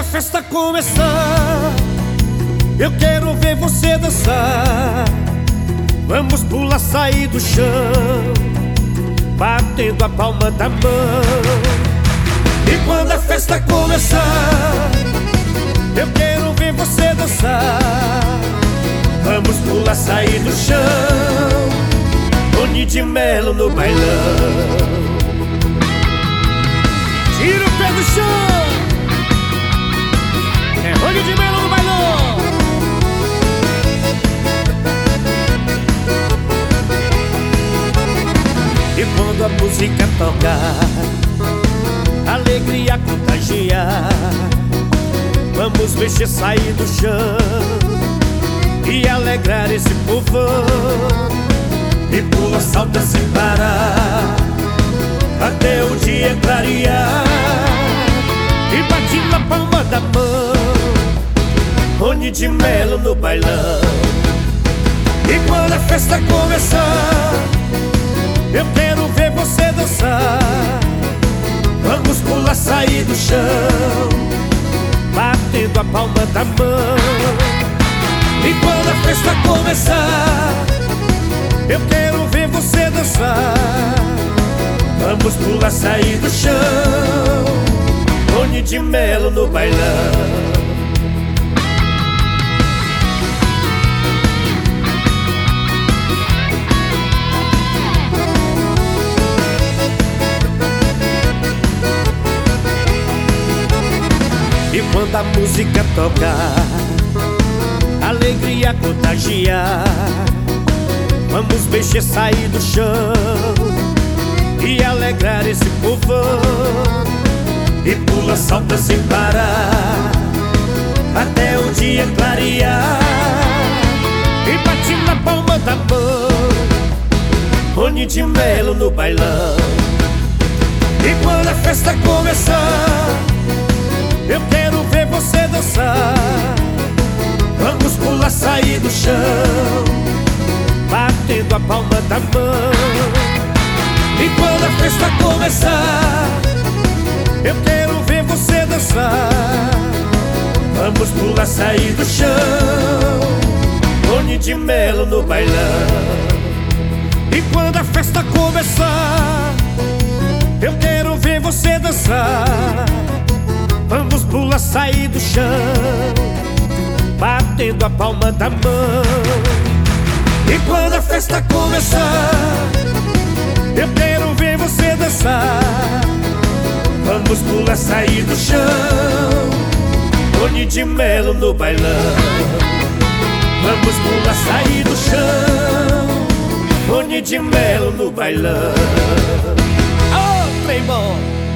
festa começar, eu quero ver você dançar. Vamos pular, sair do chão, batendo a palma da mão. E quando a festa começar, eu quero ver você dançar. Vamos pular, sair do chão, Rony de Melo no bailão. Tira o pé do chão, é Rony de Melo no bailão. E quando a música tocar, alegria contagiar. Vamos mexer, sair do chão e alegrar esse povão. E pula, salta sem parar, até o dia clarear. E bate na palma da mão, Rony de Melo no bailão. E quando a festa começar, eu quero ver você dançar. Vamos pular, sair do chão, batendo a palma da mão. E quando a festa começar, eu quero ver você dançar. Vamos pular, sair do chão, Rony de Melo no bailão. E quando a música tocar, alegria contagiar. Vamos mexer, sair do chão e alegrar esse povão. E pula, salta sem parar, até o dia clarear. E bate na palma da mão, Rony de Melo no bailão. E quando a festa começar, eu quero ver você dançar. Vamos pular, sair do chão, batendo a palma da mão. E quando a festa começar, eu quero ver você dançar. Vamos pular, sair do chão, Rony de Melo no bailão. E quando a festa começar, eu quero ver você dançar. Vamos pular, sair do chão, batendo a palma da mão. E quando a festa começar, eu quero ver você dançar. Vamos pular, sair do chão, Rony de Melo no bailão. Vamos pular, sair do chão, Rony de Melo no bailão. Oh, Playboy!